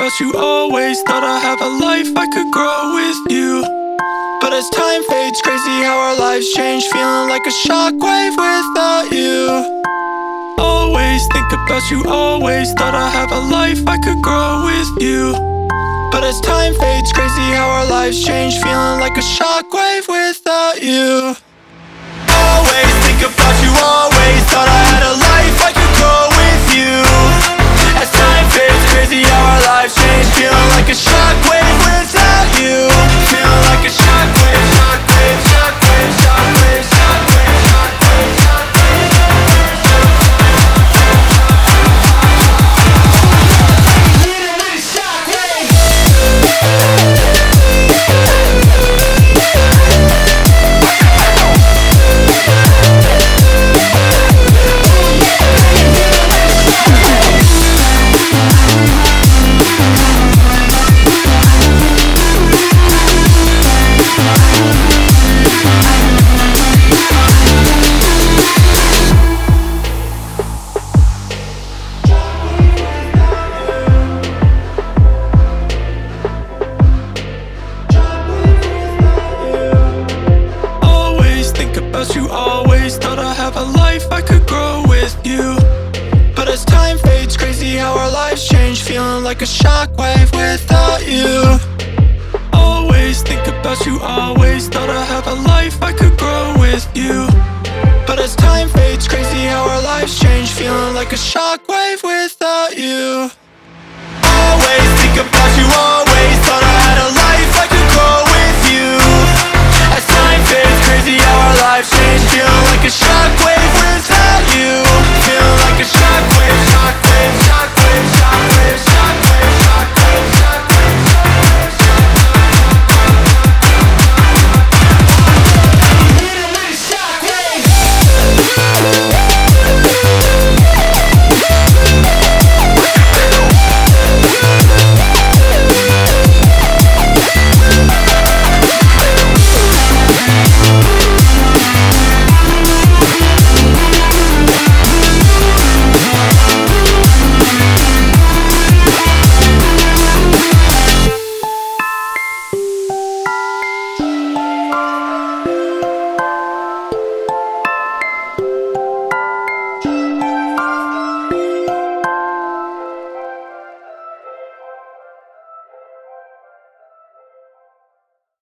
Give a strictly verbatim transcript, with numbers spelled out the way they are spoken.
about you always. Thought I'd have a life I could grow with you. But as time fades, crazy how our lives change. Feeling like a shockwave without you. Always think about you always. Thought I'd have a life I could grow with you. But as time fades, crazy how our lives change. Feeling like a shockwave without you. Always think about you always. Thought I had a life I could grow with you. As time fades, crazy how our lives change. Feeling like a shockwave without you. Feeling like a shockwave, shockwave, shockwave, shockwave, shockwave, shockwave, shockwave. You always thought I'd have a life I could grow with you. But as time fades, crazy how our lives change. Feeling like a shockwave without you. Always think about you always. Thought I'd have a life I could grow with you. But as time fades, crazy how our lives change. Feeling like a shock